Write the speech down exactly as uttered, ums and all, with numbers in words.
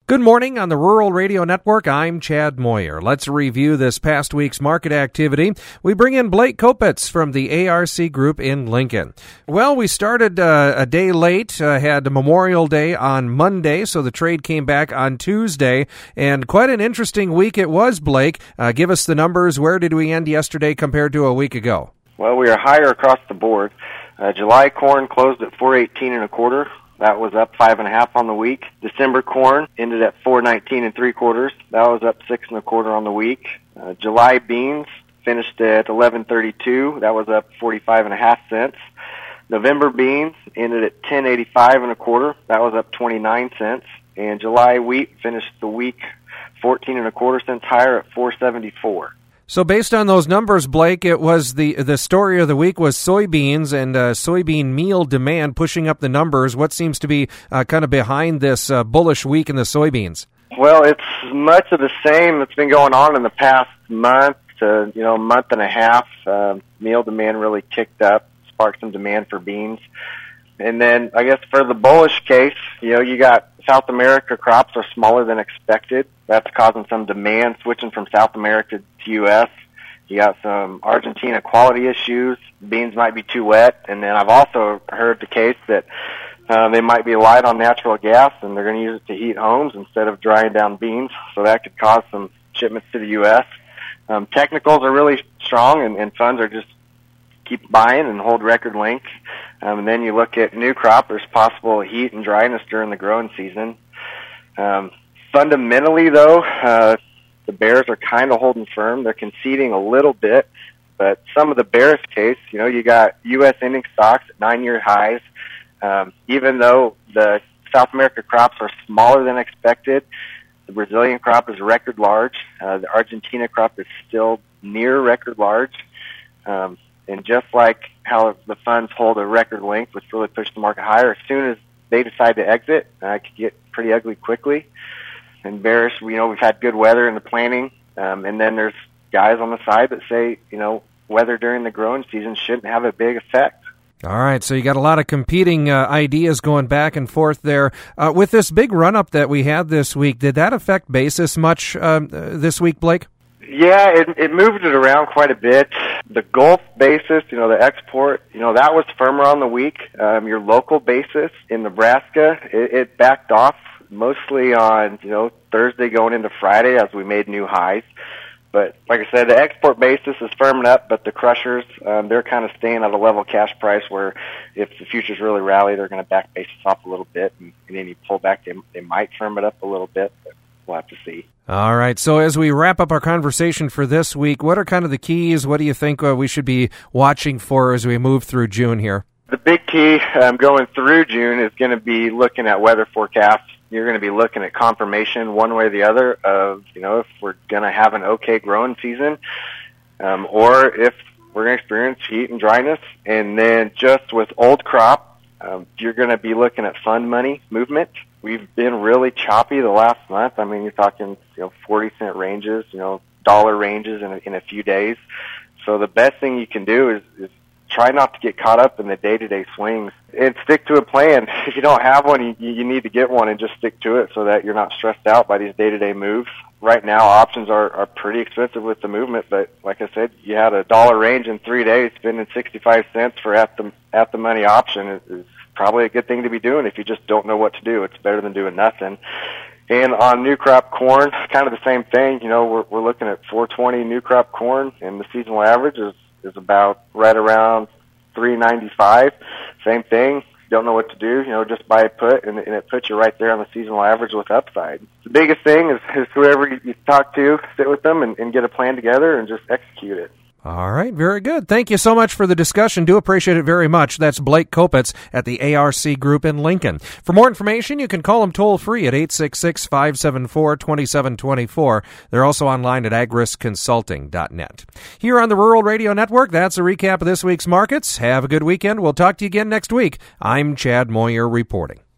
Good morning on the Rural Radio Network. I'm Chad Moyer. Let's review this past week's market activity. We bring in Blake Kopitz from the A R C Group in Lincoln. Well, we started uh, a day late, uh, had Memorial Day on Monday, so the trade came back on Tuesday, and quite an interesting week it was, Blake. Uh, give us the numbers. Where did we end yesterday compared to a week ago? Well, we are higher across the board. Uh, July corn closed at four eighteen and a quarter. That was up five and a half on the week. December corn ended at four nineteen and three quarters. That was up six and a quarter on the week. Uh, July beans finished at eleven thirty-two. That was up forty-five and a half cents. November beans ended at ten eighty-five and a quarter. That was up twenty-nine cents. And July wheat finished the week fourteen and a quarter cents higher at four seventy-four. So based on those numbers, Blake, it was the the story of the week was soybeans and uh, soybean meal demand pushing up the numbers. What seems to be uh, kind of behind this uh, bullish week in the soybeans? Well, it's much of the same that's been going on in the past month to, you know, month and a half. Uh, meal demand really kicked up, sparked some demand for beans. And then I guess for the bullish case, you know, you got South America crops are smaller than expected. That's causing some demand switching from South America to U S. You got some Argentina quality issues. Beans might be too wet. And then I've also heard the case that uh, they might be light on natural gas and they're going to use it to heat homes instead of drying down beans. So that could cause some shipments to the U S. Um, technicals are really strong and, and funds are just keep buying and hold record length. Um, and then you look at new crop, there's possible heat and dryness during the growing season. Um, fundamentally, though, uh, the bears are kind of holding firm. They're conceding a little bit, but some of the bearish case, you know, you got U S ending stocks at nine-year highs. Um, even though the South America crops are smaller than expected, the Brazilian crop is record large. Uh, the Argentina crop is still near record large. Um, And just like how the funds hold a record length, which really pushed the market higher, as soon as they decide to exit, uh, it could get pretty ugly quickly. And bearish, we know we've had good weather in the planting, um, and then there's guys on the side that say, you know, weather during the growing season shouldn't have a big effect. All right, so you got a lot of competing uh, ideas going back and forth there. Uh, with this big run-up that we had this week, did that affect basis much uh, this week, Blake? Yeah, it, it moved it around quite a bit. The Gulf basis, you know, the export, you know, that was firmer on the week. Um, your local basis in Nebraska, it, it backed off mostly on, you know, Thursday going into Friday as we made new highs. But like I said, the export basis is firming up, but the crushers, um, they're kind of staying at a level cash price where if the futures really rally, they're going to back basis off a little bit, and, and any pullback, they, they might firm it up a little bit, but we'll have to see. All right, so as we wrap up our conversation for this week, what are kind of the keys? What do you think uh, we should be watching for as we move through June here? The big key um, going through June is going to be looking at weather forecasts. You're going to be looking at confirmation one way or the other of, you know, if we're going to have an okay growing season um, or if we're going to experience heat and dryness. And then just with old crop, um, you're going to be looking at fund money movement. We've been really choppy the last month. I mean, you're talking, you know, forty cent ranges, you know, dollar ranges in a, in a few days. So the best thing you can do is, is try not to get caught up in the day-to-day swings and stick to a plan. If you don't have one, you, you need to get one and just stick to it so that you're not stressed out by these day-to-day moves. Right now, options are, are pretty expensive with the movement, but like I said, you had a dollar range in three days, spending sixty-five cents for at the, at the money option is, is probably a good thing to be doing if you just don't know what to do. It's better than doing nothing. And on new crop corn, kind of the same thing. You know, we're, we're looking at four twenty new crop corn, and the seasonal average is, is about right around three ninety-five. Same thing. Don't know what to do, you know, just buy a put, and, and it puts you right there on the seasonal average with upside. The biggest thing is, is whoever you, you talk to, sit with them and, and get a plan together and just execute it. All right, very good. Thank you so much for the discussion. Do appreciate it very much. That's Blake Kopitz at the A R C Group in Lincoln. For more information, you can call them toll-free at eight six six, five seven four, two seven two four. They're also online at agris consulting dot net. Here on the Rural Radio Network, that's a recap of this week's markets. Have a good weekend. We'll talk to you again next week. I'm Chad Moyer reporting.